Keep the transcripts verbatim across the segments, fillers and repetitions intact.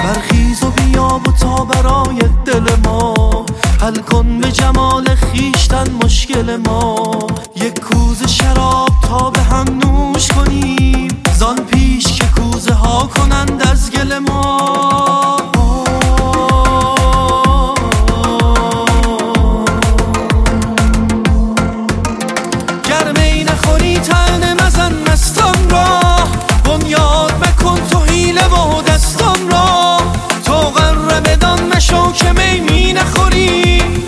برخیز و بیا و تا برای دل ما حل کن به جمال خیشتن مشکل ما. یک کوزه شراب تا به هم نوش کنیم، زان پیش که کوزه ها کنند از گل ما. گرمی نخوری تنه مزن مستم را، بنیاد مکن تو حیله و دستم را. تو غره بدان مشو که می می نخوری،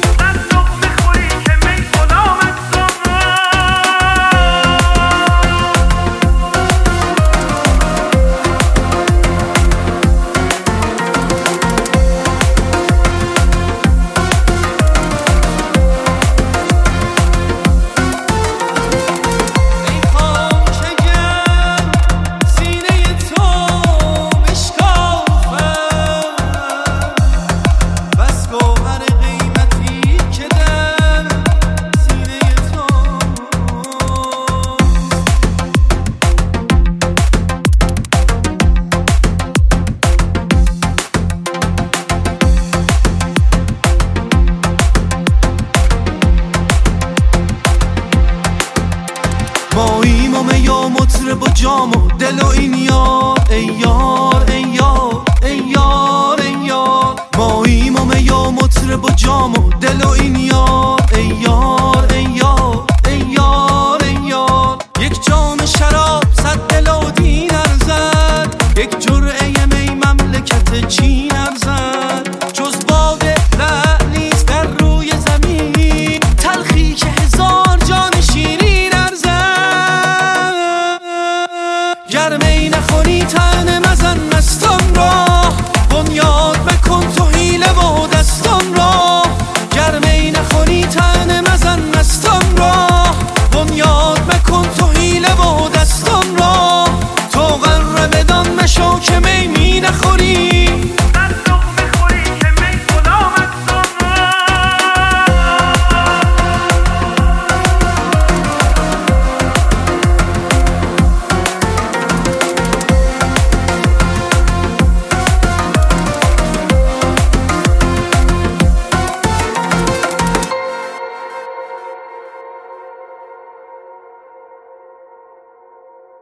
ماییم و می و مطرب و جام و دل و این یار ای یار ای یار ای یار ای یار. ماییم و می و مطرب و جام و دل و این یار ای یار ای یار ای یار ای یار. یک جام شراب صد دل و دین ارزد، یک جرعه می مملکت چین